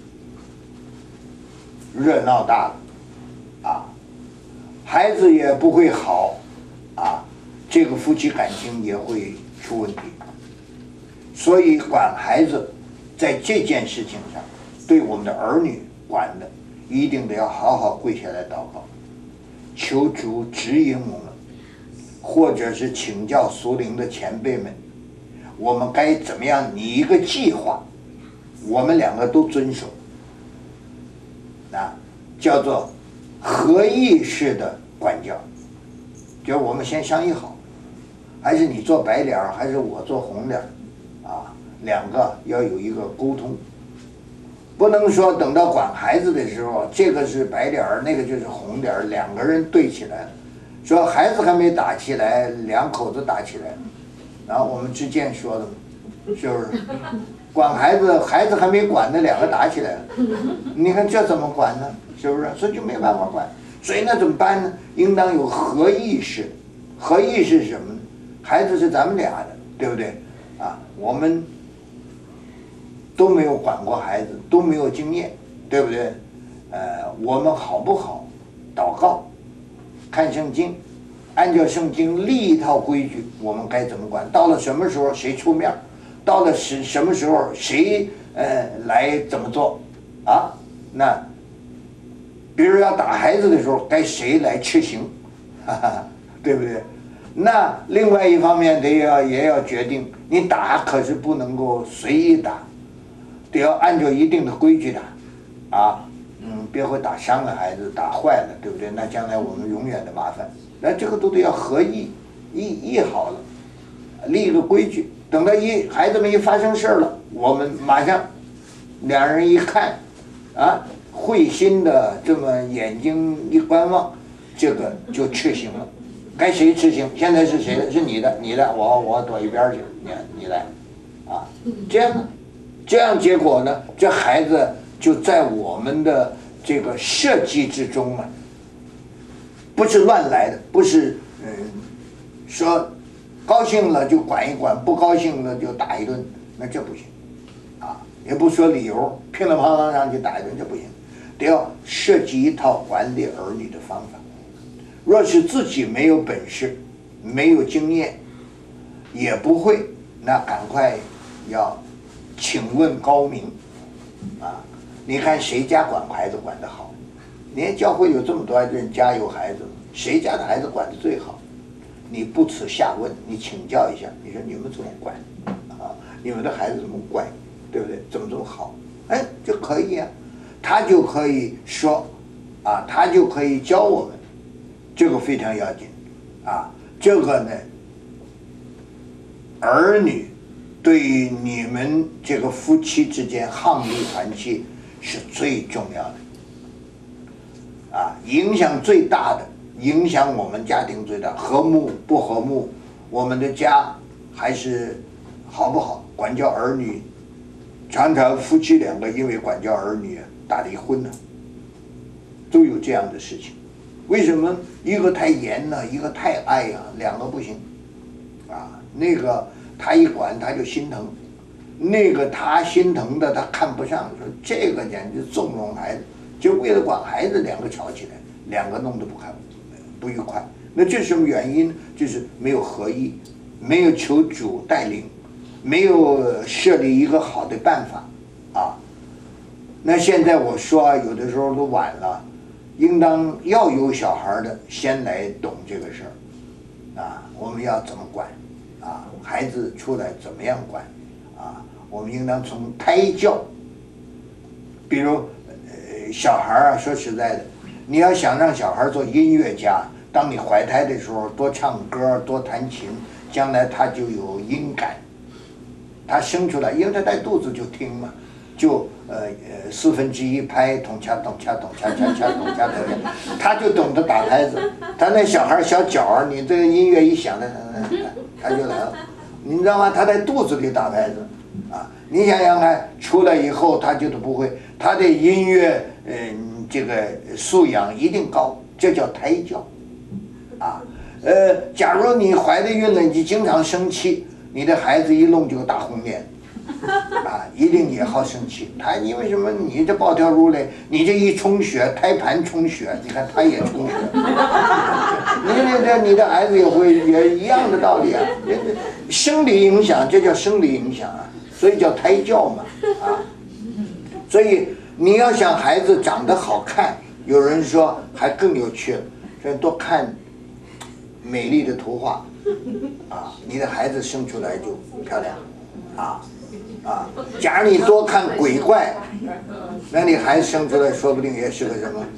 热闹大了啊，孩子也不会好啊，这个夫妻感情也会出问题。所以管孩子在这件事情上，对我们的儿女管的，一定得要好好跪下来祷告，求主指引我们，或者是请教属灵的前辈们，我们该怎么样拟一个计划，我们两个都遵守，啊，叫做合意式的管教，就我们先商议好，还是你做白脸儿，还是我做红脸儿，啊，两个要有一个沟通，不能说等到管孩子的时候，这个是白脸儿，那个就是红脸儿，两个人对起来了，说孩子还没打起来，两口子打起来了。然后我们之前说的，是不是？管孩子，孩子还没管呢，两个打起来了。你看这怎么管呢？是不是？所以就没办法管。所以那怎么办呢？应当有合意识。合意识是什么呢？孩子是咱们俩的，对不对？啊，我们都没有管过孩子，都没有经验，对不对？呃，我们好不好？祷告，看圣经。按照圣经立一套规矩，我们该怎么管？到了什么时候谁出面？到了什什么时候谁呃来怎么做？啊，那比如要打孩子的时候，该谁来执行？哈哈，对不对？那另外一方面得要也要决定，你打可是不能够随意打，得要按照一定的规矩打，啊，嗯，别会打伤了孩子，打坏了，对不对？那将来我们永远的麻烦。那这个都得要合意，议议好了，立一个规矩。等到一孩子们一发生事儿了，我们马上两人一看，啊，会心的这么眼睛一观望，这个就执行了。该谁执行？现在是谁的？是你的，你的，我我躲一边去，你你来，啊，这样呢，这样结果呢，这孩子就在我们的这个设计之中啊。不是乱来的，不是嗯，说高兴了就管一管，不高兴了就打一顿，那这不行，啊，也不说理由，乒了乓啷让去打一顿，这不行，得要设计一套管理儿女的方法。若是自己没有本事，没有经验，也不会，那赶快要请问高明，啊，你看谁家管孩子管得好？你看教会有这么多人家有孩子，谁家的孩子管得最好？你不耻下问，你请教一下，你说你们怎么管啊？你们的孩子怎么管，对不对？怎么这么好？哎，就可以啊，他就可以说，啊，他就可以教我们，这个非常要紧，啊，这个呢，儿女对于你们这个夫妻之间伉俪团契是最重要的。啊，影响最大的，影响我们家庭最大，和睦不和睦，我们的家还是好不好？管教儿女，常常夫妻两个因为管教儿女打离婚了，都有这样的事情。为什么一个太严了，一个太爱呀、啊，两个不行。啊，那个他一管他就心疼，那个他心疼的他看不上，说这个简直纵容孩子。就为了管孩子，两个吵起来，两个弄得不开不愉快。那这是什么原因？就是没有合一，没有求主带领，没有设立一个好的办法啊。那现在我说啊，有的时候都晚了，应当要有小孩的先来懂这个事儿啊。我们要怎么管啊？孩子出来怎么样管啊？我们应当从胎教，比如。小孩啊，说实在的，你要想让小孩做音乐家，当你怀胎的时候，多唱歌，多弹琴，将来他就有音感。他生出来，因为他在肚子就听嘛，就呃呃四分之一拍，咚恰咚恰咚恰恰恰咚恰咚恰，他就懂得打拍子。他那小孩小脚儿，你这个音乐一响，他就来了，你知道吗？他在肚子里打拍子。啊，你想想看，出来以后他就都不会，他的音乐，嗯，这个素养一定高，这叫胎教，啊，呃，假如你怀着孕了，你经常生气，你的孩子一弄就大红脸，啊，一定也好生气。他因为什么？你这暴跳如雷，你这一充血，胎盘充血，你看他也充血，你这这你的孩子也会也一样的道理啊，生理影响，这叫生理影响啊。所以叫胎教嘛，啊，所以你要想孩子长得好看，有人说还更有趣了，说多看美丽的图画，啊，你的孩子生出来就漂亮，啊啊，假如你多看鬼怪，那你孩子生出来说不定也是个什么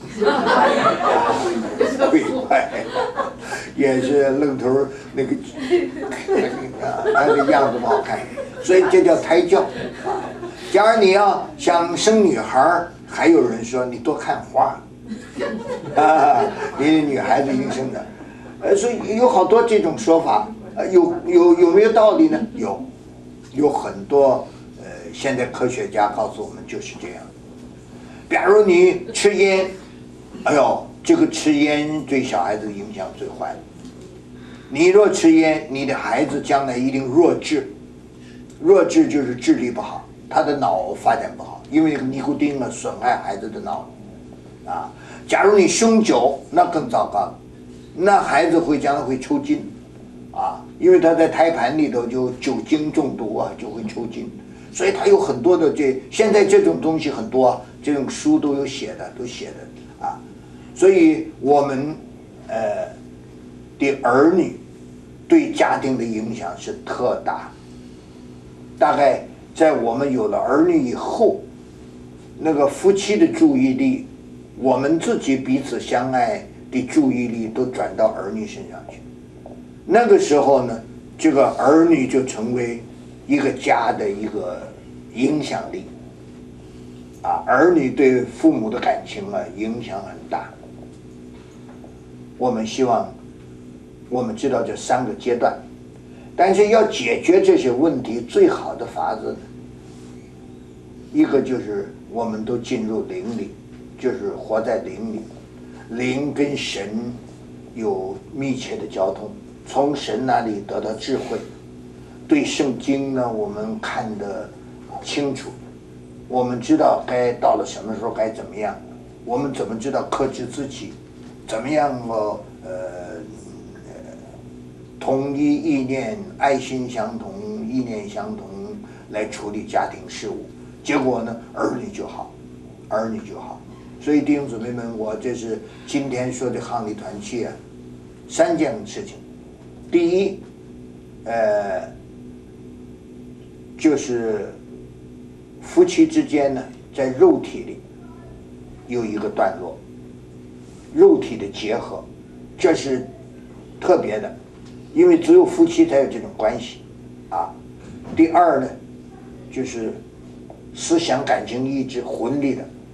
鬼怪，也是愣头那个啊，他的样子不好看。所以这叫胎教啊！假如你要想生女孩，还有人说你多看花，啊，你的女孩子应生的，呃，所以有好多这种说法，呃，有有有没有道理呢？有，有很多呃，现在科学家告诉我们就是这样。比如你吃烟，哎呦，这个吃烟对小孩子影响最坏。你若吃烟，你的孩子将来一定弱智。弱智就是智力不好，他的脑发展不好，因为那个尼古丁啊损害孩子的脑，啊，假如你酗酒，那更糟糕，那孩子会将来会抽筋，啊，因为他在胎盘里头就酒精中毒啊，就会抽筋，所以他有很多的这现在这种东西很多、啊，这种书都有写的，都写的啊，所以我们呃的儿女对家庭的影响是特大。大概在我们有了儿女以后，那个夫妻的注意力，我们自己彼此相爱的注意力都转到儿女身上去。那个时候呢，这个儿女就成为一个家的一个影响力。啊，儿女对父母的感情啊影响很大。我们希望，我们知道这三个阶段。但是要解决这些问题，最好的法子呢，一个就是我们都进入灵里，就是活在灵里，灵跟神有密切的交通，从神那里得到智慧，对圣经呢我们看得清楚，我们知道该到了什么时候该怎么样，我们怎么知道克制自己，怎么样哦呃。同一意念，爱心相同，意念相同，来处理家庭事务，结果呢，儿女就好，儿女就好。所以弟兄姊妹们，我这是今天说的夯里团契啊，三件事情。第一，呃，就是夫妻之间呢，在肉体里有一个段落，肉体的结合，这是特别的。因为只有夫妻才有这种关系，啊。第二呢，就是思想、感情、意志、魂力的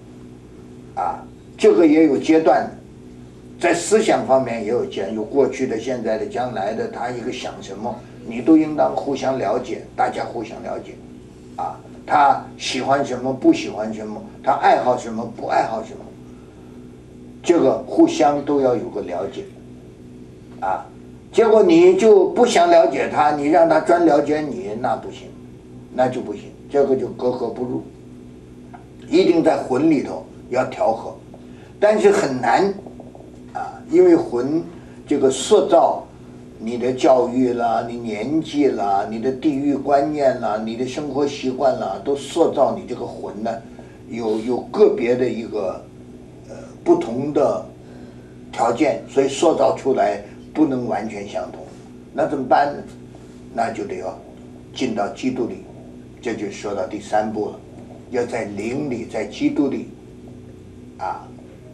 啊，这个也有阶段的，在思想方面也有阶，有过去的、现在的、将来的，他一个想什么，你都应当互相了解，大家互相了解，啊，他喜欢什么，不喜欢什么，他爱好什么，不爱好什么，这个互相都要有个了解，啊，结果你就不想了解他，你让他专了解你，那不行，那就不行，这个就格格不入，一定在魂里头要调和，但是很难，啊，因为魂这个塑造你的教育啦，你年纪啦，你的地域观念啦，你的生活习惯啦，都塑造你这个魂呢，有有个别的一个呃不同的条件，所以塑造出来不能完全相同。那怎么办呢？那就得要进到基督里，这就说到第三步了，要在灵里，在基督里，啊，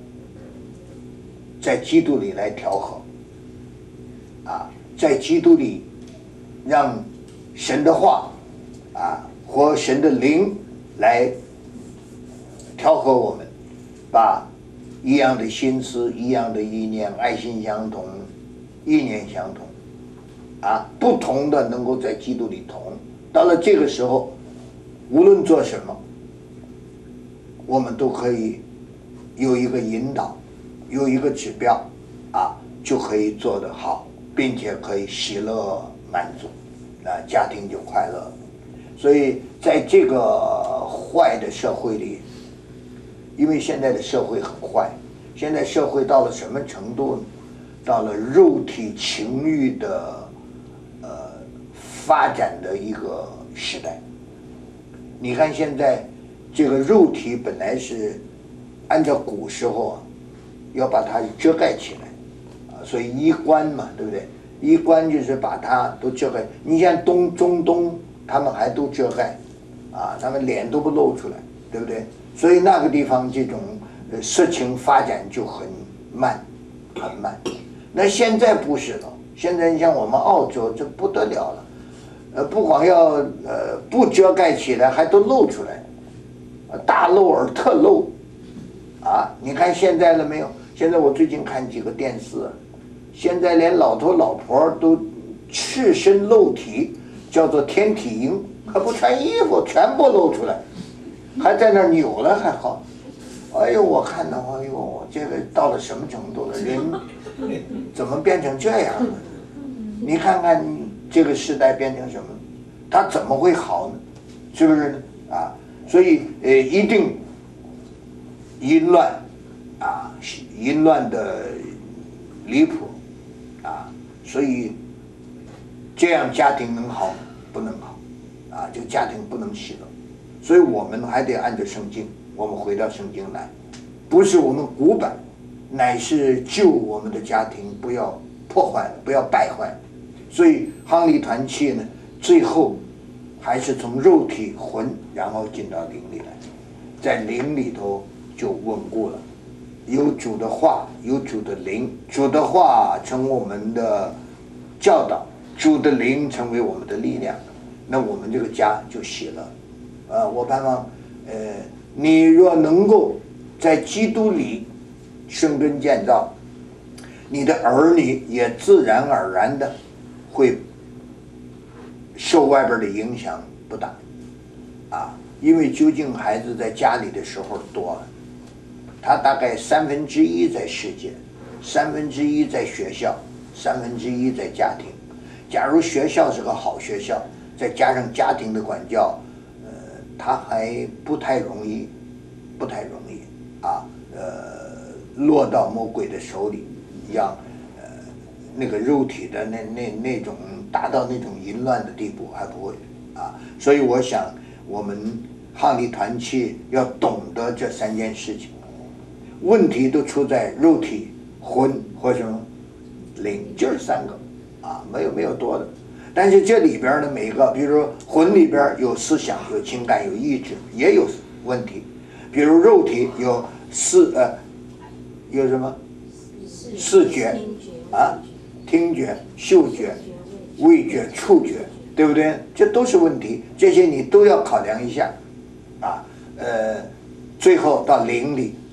在基督里来调和，啊，在基督里让神的话啊和神的灵来调和我们，把一样的心思、一样的意念、爱心相同、意念相同，啊，不同的能够在基督里同。到了这个时候，无论做什么，我们都可以有一个引导，有一个指标，啊，就可以做得好，并且可以喜乐满足，啊，家庭就快乐。所以在这个坏的社会里，因为现在的社会很坏，现在社会到了什么程度呢？到了肉体情欲的呃发展的一个时代。你看现在这个肉体本来是按照古时候啊，要把它遮盖起来啊，所以衣冠嘛，对不对？衣冠就是把它都遮盖。你像东中东，他们还都遮盖啊，他们脸都不露出来，对不对？所以那个地方这种色情发展就很慢，很慢。那现在不是了，现在你像我们澳洲，这不得了了，呃，不光要呃不遮盖起来，还都露出来，大露而特露，啊，你看现在了没有？现在我最近看几个电视，现在连老头老婆都赤身露体，叫做天体营，还不穿衣服，全部露出来，还在那儿扭了还好。哎呦，我看到，哎呦，这个到了什么程度了？人怎么变成这样了？你看看这个时代变成什么？他怎么会好呢？是不是呢？啊，所以呃，一定淫乱啊，淫乱的离谱啊，所以这样家庭能好吗？不能好啊，这个家庭不能喜乐，所以我们还得按照圣经。我们回到圣经来，不是我们古板，乃是救我们的家庭不要破坏了，不要败坏。所以夯力团契呢，最后还是从肉体魂，然后进到灵里来，在灵里头就稳固了。有主的话，有主的灵，主的话成我们的教导，主的灵成为我们的力量，那我们这个家就喜乐。呃，我盼望，呃。你若能够在基督里生根建造，你的儿女也自然而然的会受外边的影响不大，啊，因为究竟孩子在家里的时候多了，他大概三分之一在世界，三分之一在学校，三分之一在家庭。假如学校是个好学校，再加上家庭的管教，他还不太容易，不太容易啊，呃，落到魔鬼的手里，让呃那个肉体的那那那种达到那种淫乱的地步还不会啊。所以我想，我们夯力团契要懂得这三件事情，问题都出在肉体、魂或什么灵，就是三个啊，没有没有多的。但是这里边的每个，比如说魂里边有思想、有情感、有意志，也有问题。比如肉体有视呃，有什么视觉啊、听觉、嗅觉、味觉、触觉，对不对？这都是问题，这些你都要考量一下啊。呃，最后到灵里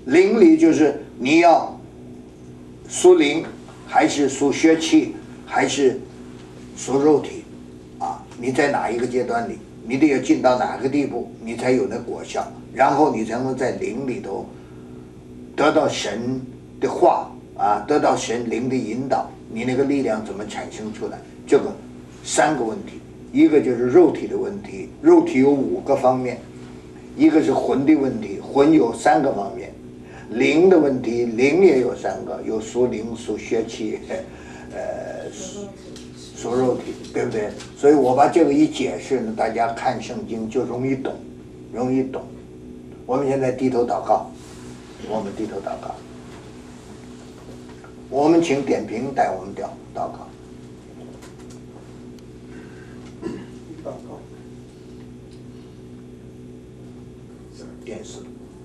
灵里就是你要属灵，还是属血气，还是属肉体啊？你在哪一个阶段里，你得要进到哪个地步，你才有那果效，然后你才能在灵里头得到神的话啊，得到神灵的引导，你那个力量怎么产生出来？这个三个问题，一个就是肉体的问题，肉体有五个方面，一个是魂的问题，魂有三个方面，灵的问题，灵也有三个，有属灵、属血气，呃，属肉体，对不对？所以我把这个一解释呢，大家看圣经就容易懂，容易懂。我们现在低头祷告，我们低头祷告，我们请点评带我们祷祷告。 祷告。 电视、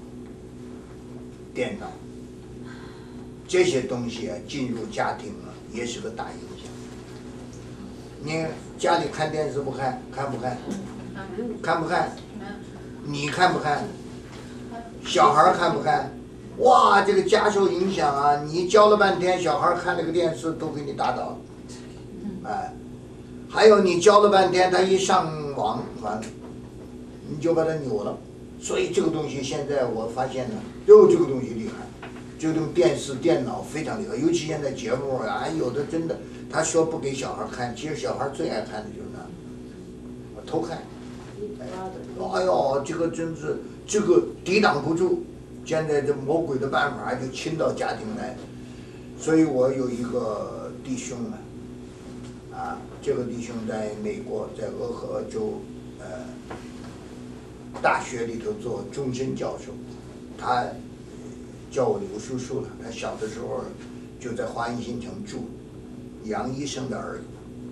电脑这些东西啊，进入家庭啊，也是个大影响。你家里看电视不看？看不看？看不看？你看不看？小孩看不看？哇，这个家受影响啊！你教了半天，小孩看那个电视都给你打倒，哎，还有你教了半天，他一上网完，你就把他扭了。所以这个东西现在我发现呢，哟，这个东西厉害，这种电视、电脑非常厉害，尤其现在节目啊，有的真的，他说不给小孩看，其实小孩最爱看的就是那，偷看。哎呦，这个真是这个抵挡不住，现在这魔鬼的办法就侵到家庭来，所以我有一个弟兄啊，啊，这个弟兄在美国，在俄亥俄州，呃。大学里头做终身教授，他叫我刘叔叔了。他小的时候就在华阴新城住，杨医生的儿子。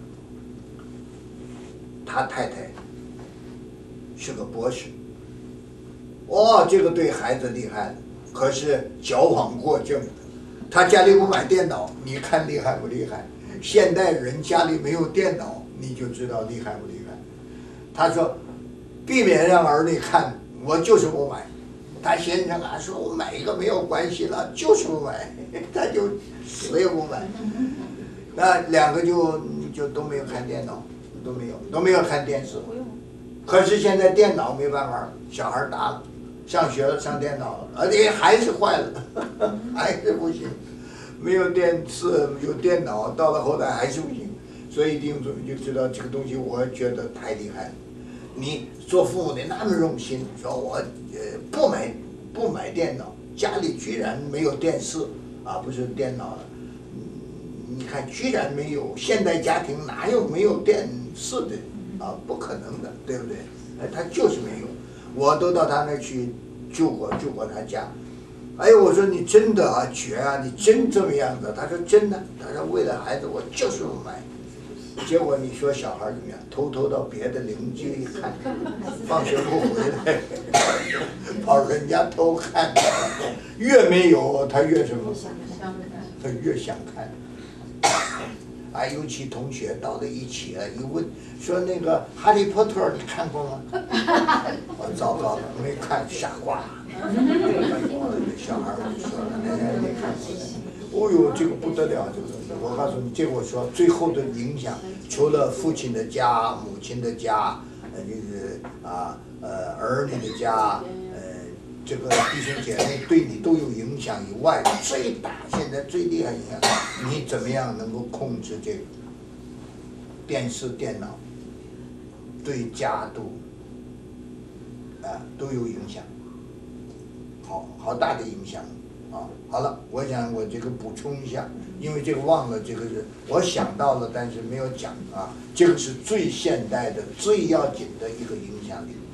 他太太是个博士，哦，这个对孩子厉害了，可是矫枉过正。他家里不买电脑，你看厉害不厉害？现代人家里没有电脑，你就知道厉害不厉害。他说。避免让儿女看，我就是不买。他先生啊说，我买一个没有关系了，就是不买，他就死也不买。那两个就就都没有看电脑，都没有，都没有看电视。可是现在电脑没办法，小孩大了，上学了，上电脑了，而且还是坏了，还是不行。没有电视，有电脑，到了后来还是不行。所以弟兄姊妹就知道这个东西，我觉得太厉害了。你做父母的那么用心，说我呃不买不买电脑，家里居然没有电视啊，不是电脑了，你看居然没有，现代家庭哪有没有电视的啊？不可能的，对不对？哎，他就是没有，我都到他那儿去住过，住过他家。哎呦，我说你真的啊绝啊，你真这么样子？他说真的，他说为了孩子我就是不买。结果你说小孩怎么样？偷偷到别的邻居一看，放学不回来，跑人家偷看，越没有他越什么？他越想看。啊，尤其同学到了一起啊，一问说那个《哈利波特》你看过吗？我糟糕了，没看，傻瓜。小孩儿说了，没看过。哦呦，这个不得了，这个东西！我告诉你，这个我说最后的影响，除了父亲的家、母亲的家，呃，就是啊，呃，儿女的家，呃，这个弟兄姐妹对你都有影响以外，最大现在最厉害影响，你怎么样能够控制这个电视、电脑对家都啊都有影响，好好大的影响。啊，好了，我想我这个补充一下，因为这个忘了，这个是我想到了，但是没有讲啊，这个是最现代的、最要紧的一个影响力。